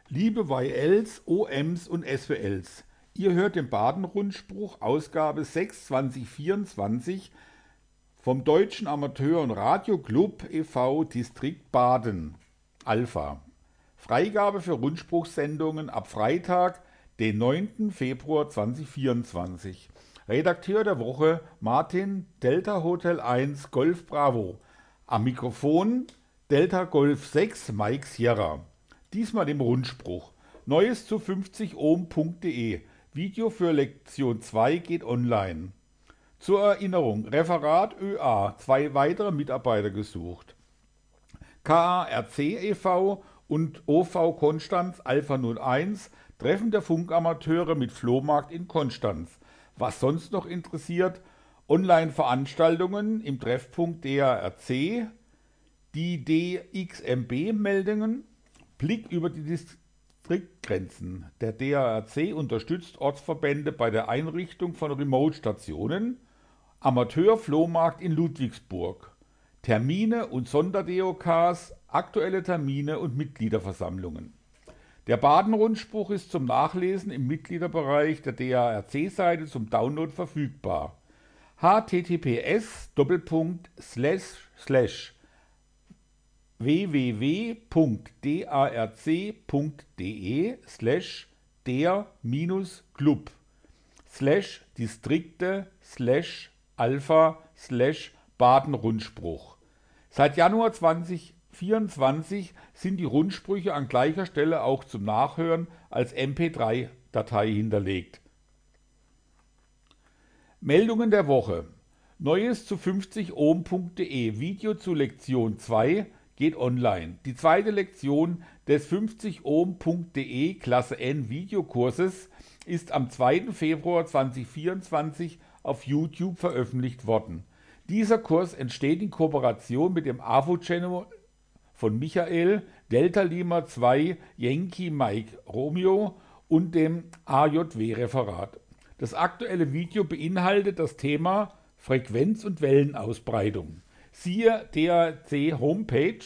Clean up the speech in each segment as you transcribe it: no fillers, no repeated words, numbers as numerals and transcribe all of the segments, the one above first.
Liebe YLs, OMs und SWLs, ihr hört den Baden-Rundspruch, Ausgabe 6 2024 vom Deutschen Amateur- und Radioclub e.V. Distrikt Baden, Alpha. Freigabe für Rundspruchsendungen ab Freitag, den 9. Februar 2024. Redakteur der Woche Martin Delta Hotel 1 Golf Bravo. Am Mikrofon Delta Golf 6 Mike Sierra. Diesmal im Rundspruch. Neues zu 50ohm.de. Video für Lektion 2 geht online. Zur Erinnerung, Referat ÖA, 2 weitere Mitarbeiter gesucht. KARC e.V. und OV Konstanz Alpha 01, Treffen der Funkamateure mit Flohmarkt in Konstanz. Was sonst noch interessiert, Online-Veranstaltungen im Treffpunkt DARC, die DXMB-Meldungen, Blick über die Distriktgrenzen. Der DARC unterstützt Ortsverbände bei der Einrichtung von Remote-Stationen, Amateur-Flohmarkt in Ludwigsburg, Termine und Sonder-DOKs, aktuelle Termine und Mitgliederversammlungen. Der Baden-Rundspruch ist zum Nachlesen im Mitgliederbereich der DARC-Seite zum Download verfügbar. https://www.darc.de/der-club/alpha/Baden-Rundspruch. Seit Januar 2024 sind die Rundsprüche an gleicher Stelle auch zum Nachhören als MP3-Datei hinterlegt. Meldungen der Woche. Neues zu 50ohm.de. Video zu Lektion 2 geht online. Die zweite Lektion des 50ohm.de Klasse N Videokurses ist am 2. Februar 2024 auf YouTube veröffentlicht worden. Dieser Kurs entsteht in Kooperation mit dem AVO-Channel von Michael, Delta Lima 2, Yankee Mike Romeo und dem AJW-Referat. Das aktuelle Video beinhaltet das Thema Frequenz- und Wellenausbreitung. Siehe DAC Homepage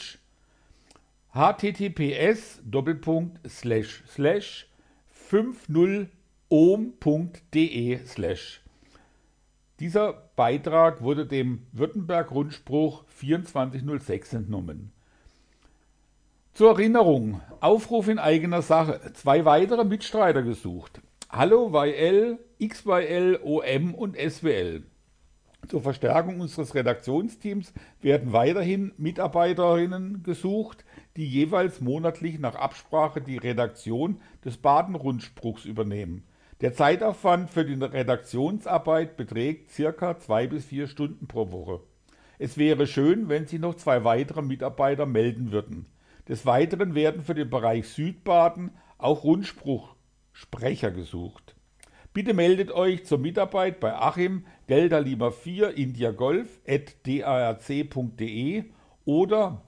https://50ohm.de/. Dieser Beitrag wurde dem Württemberg-Rundspruch 2406 entnommen. Zur Erinnerung, Aufruf in eigener Sache, 2 weitere Mitstreiter gesucht. Hallo YL, XYL, OM und SWL. Zur Verstärkung unseres Redaktionsteams werden weiterhin Mitarbeiterinnen gesucht, die jeweils monatlich nach Absprache die Redaktion des Baden-Rundspruchs übernehmen. Der Zeitaufwand für die Redaktionsarbeit beträgt ca. 2 bis 4 Stunden pro Woche. Es wäre schön, wenn sich noch 2 weitere Mitarbeiter melden würden. Des Weiteren werden für den Bereich Südbaden auch Rundspruchsprecher gesucht. Bitte meldet euch zur Mitarbeit bei Achim Delta Lima 4 India Golf @darc.de oder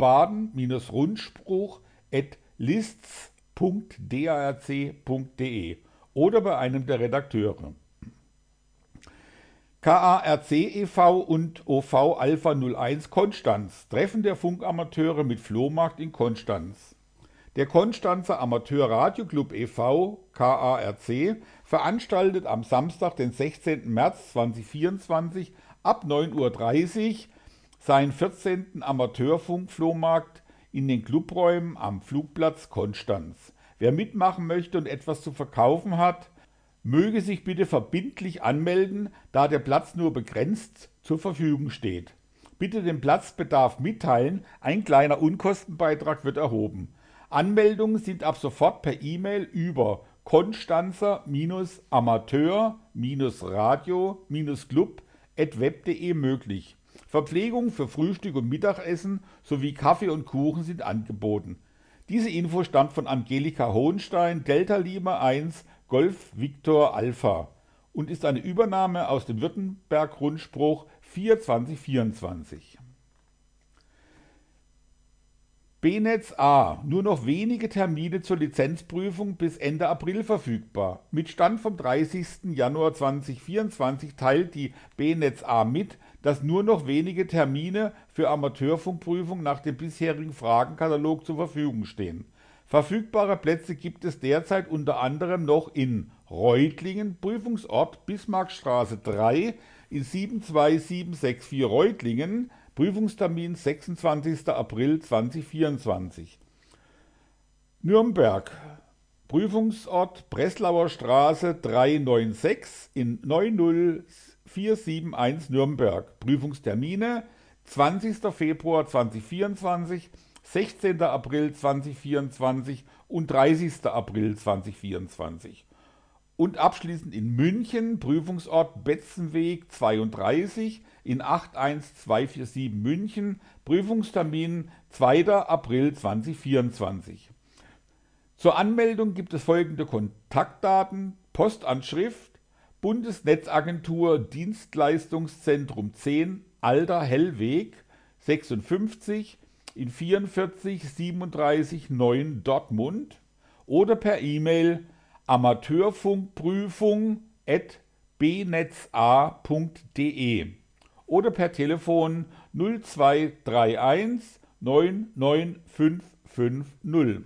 baden-rundspruch@lists.darc.de oder bei einem der Redakteure. KARC e.V. und OV Alpha 01 Konstanz, Treffen der Funkamateure mit Flohmarkt in Konstanz. Der Konstanzer Amateur Radioclub e.V. KARC veranstaltet am Samstag, den 16. März 2024 ab 9:30 Uhr seinen 14. Amateurfunk-Flohmarkt in den Clubräumen am Flugplatz Konstanz. Wer mitmachen möchte und etwas zu verkaufen hat, möge sich bitte verbindlich anmelden, da der Platz nur begrenzt zur Verfügung steht. Bitte den Platzbedarf mitteilen, ein kleiner Unkostenbeitrag wird erhoben. Anmeldungen sind ab sofort per E-Mail über konstanzer-amateur-radio-club@web.de möglich. Verpflegung für Frühstück und Mittagessen sowie Kaffee und Kuchen sind angeboten. Diese Info stammt von Angelika Hohenstein, Delta Lima 1, Golf Victor Alpha und ist eine Übernahme aus dem Württemberg-Rundspruch 4/2024. B-Netz A. Nur noch wenige Termine zur Lizenzprüfung bis Ende April verfügbar. Mit Stand vom 30. Januar 2024 teilt die B-Netz A mit, dass nur noch wenige Termine für Amateurfunkprüfung nach dem bisherigen Fragenkatalog zur Verfügung stehen. Verfügbare Plätze gibt es derzeit unter anderem noch in Reutlingen, Prüfungsort Bismarckstraße 3 in 72764 Reutlingen, Prüfungstermin 26. April 2024. Nürnberg, Prüfungsort Breslauer Straße 396 in 90471 Nürnberg, Prüfungstermine 20. Februar 2024, 16. April 2024 und 30. April 2024. Und abschließend in München, Prüfungsort Betzenweg 32 in 81247 München, Prüfungstermin 2. April 2024. Zur Anmeldung gibt es folgende Kontaktdaten: Postanschrift Bundesnetzagentur Dienstleistungszentrum 10 Alter Hellweg 56 in 44 37 9 Dortmund oder per E-Mail amateurfunkprüfung@bnetza.de oder per Telefon 0231 99550.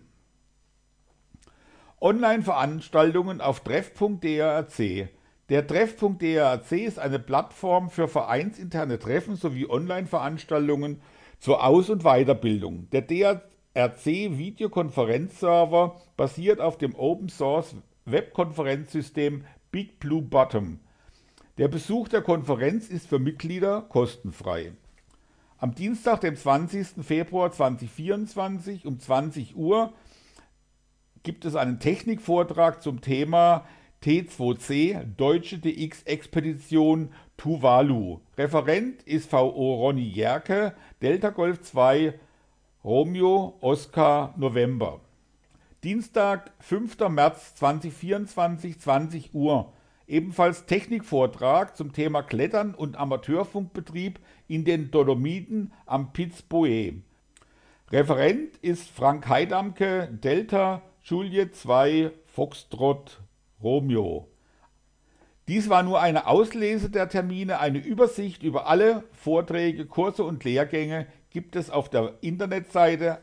Online-Veranstaltungen auf treff.drc. Der Treff.drc ist eine Plattform für vereinsinterne Treffen sowie Online-Veranstaltungen zur Aus- und Weiterbildung. Der DRC-Videokonferenzserver basiert auf dem Open-Source-Webkonferenzsystem Big Blue Bottom. Der Besuch der Konferenz ist für Mitglieder kostenfrei. Am Dienstag, dem 20. Februar 2024 um 20 Uhr gibt es einen Technikvortrag zum Thema T2C, Deutsche DX-Expedition Tuvalu. Referent ist VO Ronny Jerke, Delta Golf 2, Romeo, Oscar, November. Dienstag, 5. März 2024, 20 Uhr. Ebenfalls Technikvortrag zum Thema Klettern und Amateurfunkbetrieb in den Dolomiten am Piz Boe. Referent ist Frank Heidamke, Delta Juliet 2 Foxtrot Romeo. Dies war nur eine Auslese der Termine. Eine Übersicht über alle Vorträge, Kurse und Lehrgänge gibt es auf der Internetseite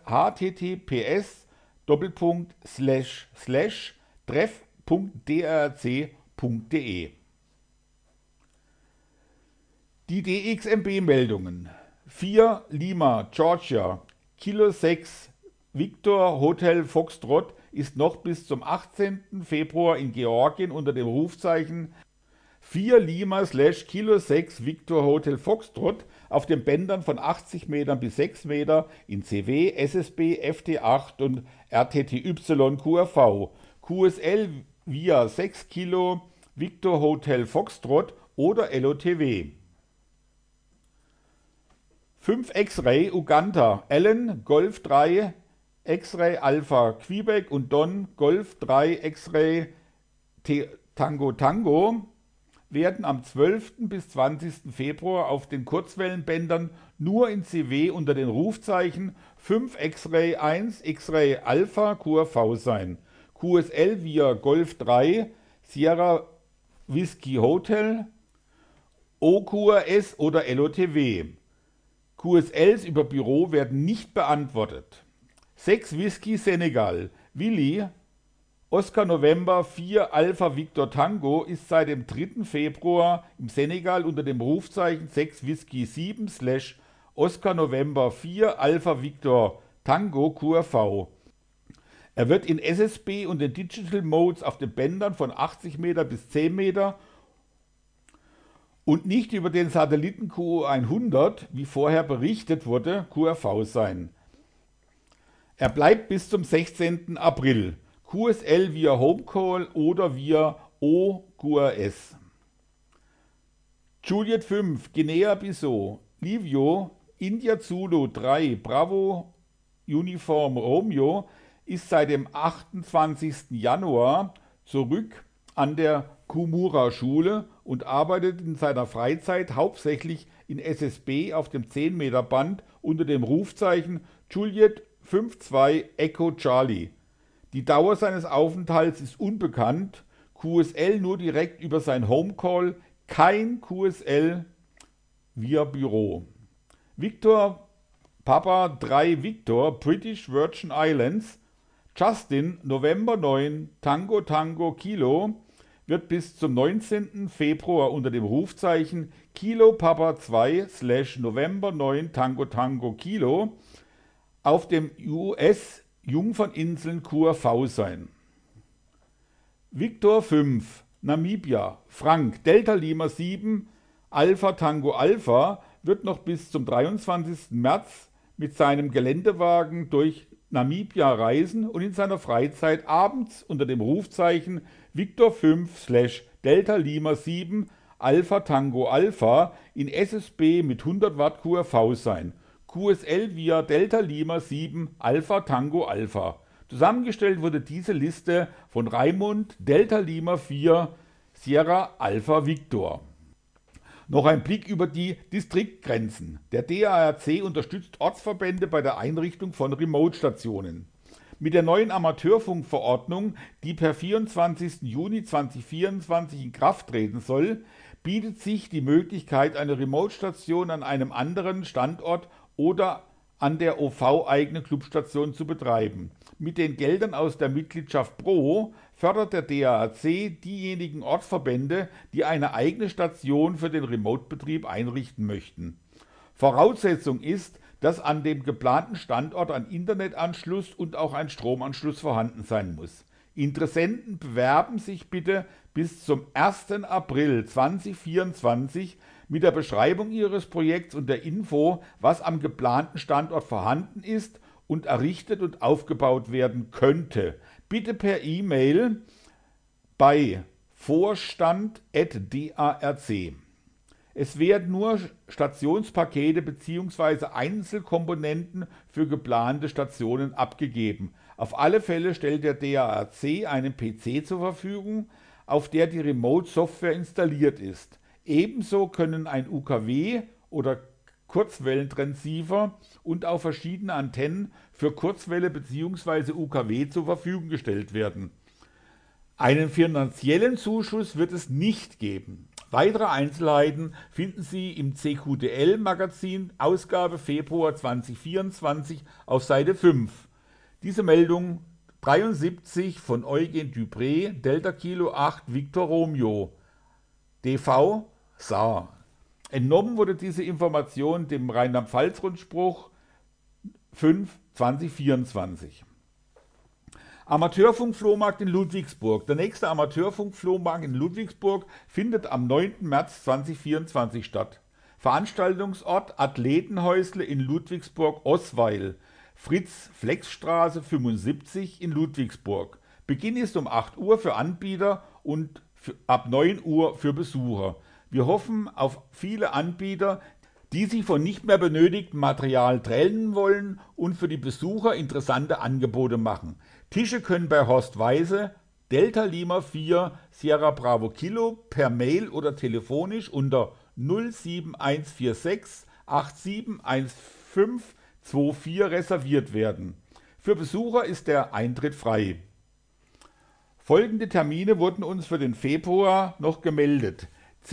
https://treff.drc.de. Die DXMB-Meldungen: 4 Lima, Georgia, Kilo 6 Victor Hotel Foxtrot ist noch bis zum 18. Februar in Georgien unter dem Rufzeichen 4 Lima/Kilo 6 Victor Hotel Foxtrot auf den Bändern von 80 Metern bis 6 Meter in CW, SSB, FT8 und RTTY QRV, QSL via 6 Kilo Victor Hotel Foxtrot oder LOTW. 5 X-Ray Uganda, Allen Golf 3 X-Ray Alpha Quebec und Don Golf 3 X-Ray Tango Tango werden am 12. bis 20. Februar auf den Kurzwellenbändern nur in CW unter den Rufzeichen 5 X-Ray 1 X-Ray Alpha QRV sein. QSL via Golf 3 Sierra Whiskey Hotel, OQRS oder LOTW. QSLs über Büro werden nicht beantwortet. 6 Whisky Senegal, Willi, Oscar November 4 Alpha Victor Tango ist seit dem 3. Februar im Senegal unter dem Rufzeichen 6 Whisky 7 / Oscar November 4 Alpha Victor Tango QRV. Er wird in SSB und den Digital Modes auf den Bändern von 80 Meter bis 10 Meter und nicht über den Satelliten QO100, wie vorher berichtet wurde, QRV sein. Er bleibt bis zum 16. April. QSL via Homecall oder via OQRS. Juliet 5, Guinea-Bissau, Livio, India Zulu 3, Bravo Uniform Romeo ist seit dem 28. Januar zurück an der Kumura-Schule und arbeitet in seiner Freizeit hauptsächlich in SSB auf dem 10-Meter-Band unter dem Rufzeichen Juliet 52 Echo Charlie. Die Dauer seines Aufenthalts ist unbekannt, QSL nur direkt über sein Homecall, kein QSL via Büro. Victor Papa 3 Victor, British Virgin Islands, Justin November 9 Tango Tango Kilo wird bis zum 19. Februar unter dem Rufzeichen Kilo Papa 2 / November 9 Tango Tango Kilo auf dem US-Jungferninseln Kur V sein. Victor 5 Namibia Frank Delta Lima 7 Alpha Tango Alpha wird noch bis zum 23. März mit seinem Geländewagen durch Namibia reisen und in seiner Freizeit abends unter dem Rufzeichen Victor 5 / Delta Lima 7 Alpha Tango Alpha in SSB mit 100 Watt QRV sein. QSL via Delta Lima 7 Alpha Tango Alpha. Zusammengestellt wurde diese Liste von Raimund Delta Lima 4 Sierra Alpha Victor. Noch ein Blick über die Distriktgrenzen. Der DARC unterstützt Ortsverbände bei der Einrichtung von Remote-Stationen. Mit der neuen Amateurfunkverordnung, die per 24. Juni 2024 in Kraft treten soll, bietet sich die Möglichkeit, eine Remote-Station an einem anderen Standort oder an der OV-eigenen Clubstation zu betreiben. Mit den Geldern aus der Mitgliedschaft Pro fördert der DARC diejenigen Ortsverbände, die eine eigene Station für den Remote-Betrieb einrichten möchten. Voraussetzung ist, dass an dem geplanten Standort ein Internetanschluss und auch ein Stromanschluss vorhanden sein muss. Interessenten bewerben sich bitte bis zum 1. April 2024 mit der Beschreibung ihres Projekts und der Info, was am geplanten Standort vorhanden ist und errichtet und aufgebaut werden könnte. Bitte per E-Mail bei vorstand@darc. Es werden nur Stationspakete bzw. Einzelkomponenten für geplante Stationen abgegeben. Auf alle Fälle stellt der DARC einen PC zur Verfügung, auf der die Remote-Software installiert ist. Ebenso können ein UKW oder Kurzwellentransceiver und auch verschiedene Antennen für Kurzwelle bzw. UKW zur Verfügung gestellt werden. Einen finanziellen Zuschuss wird es nicht geben. Weitere Einzelheiten finden Sie im CQDL-Magazin Ausgabe Februar 2024 auf Seite 5. Diese Meldung 73 von Eugen Dupré, Delta Kilo 8 Victor Romeo, DV Saar. Entnommen wurde diese Information dem Rheinland-Pfalz-Rundspruch 5/2024. Amateurfunk-Flohmarkt in Ludwigsburg. Der nächste Amateurfunk-Flohmarkt in Ludwigsburg findet am 9. März 2024 statt. Veranstaltungsort Athletenhäusle in Ludwigsburg-Osweil, Fritz-Flex-Straße 75 in Ludwigsburg. Beginn ist um 8 Uhr für Anbieter und ab 9 Uhr für Besucher. Wir hoffen auf viele Anbieter, die sich von nicht mehr benötigtem Material trennen wollen und für die Besucher interessante Angebote machen. Tische können bei Horst Weise, Delta Lima 4 Sierra Bravo Kilo per Mail oder telefonisch unter 07146 871524 reserviert werden. Für Besucher ist der Eintritt frei. Folgende Termine wurden uns für den Februar noch gemeldet.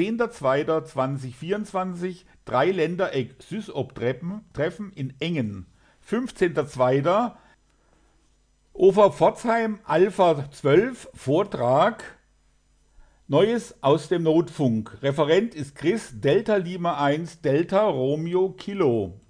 10.02.2024 Dreiländereck Süßop-Treffen in Engen. 15.02. OV Pforzheim Alpha 12 Vortrag Neues aus dem Notfunk. Referent ist Chris Delta Lima 1 Delta Romeo Kilo.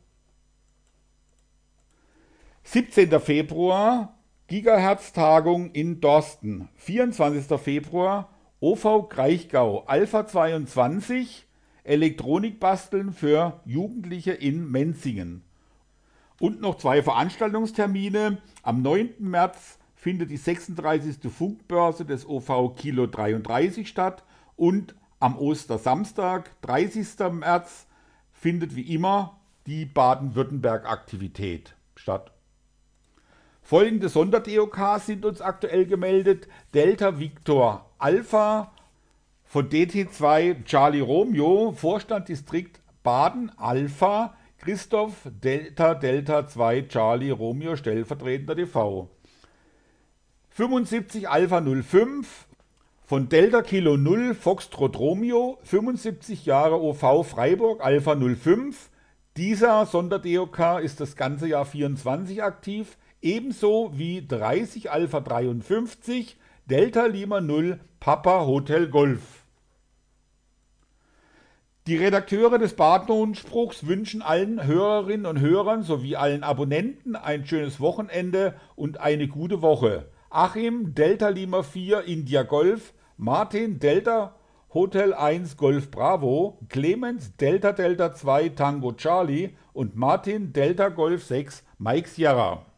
17. Februar Gigahertz-Tagung in Dorsten. 24. Februar OV Kraichgau Alpha 22 Elektronik basteln für Jugendliche in Menzingen. Und noch 2 Veranstaltungstermine. Am 9. März findet die 36. Funkbörse des OV Kilo 33 statt und am Ostersamstag, 30. März, findet wie immer die Baden-Württemberg-Aktivität statt. Folgende Sonder-DOKs sind uns aktuell gemeldet. Delta Victor Alpha von DT2 Charlie Romeo, Vorstand Distrikt Baden Alpha, Christoph Delta 2 Charlie Romeo, stellvertretender TV. 75 Alpha 05 von Delta Kilo 0 Foxtrot Romeo, 75 Jahre OV Freiburg Alpha 05. Dieser Sonder-DOK ist das ganze Jahr 24 aktiv. ebenso wie 30 Alpha 53 Delta Lima 0 Papa Hotel Golf. Die Redakteure des Badenrundspruchs wünschen allen Hörerinnen und Hörern sowie allen Abonnenten ein schönes Wochenende und eine gute Woche. Achim Delta Lima 4 India Golf, Martin Delta Hotel 1 Golf Bravo, Clemens Delta Delta 2 Tango Charlie und Martin Delta Golf 6 Mike Sierra.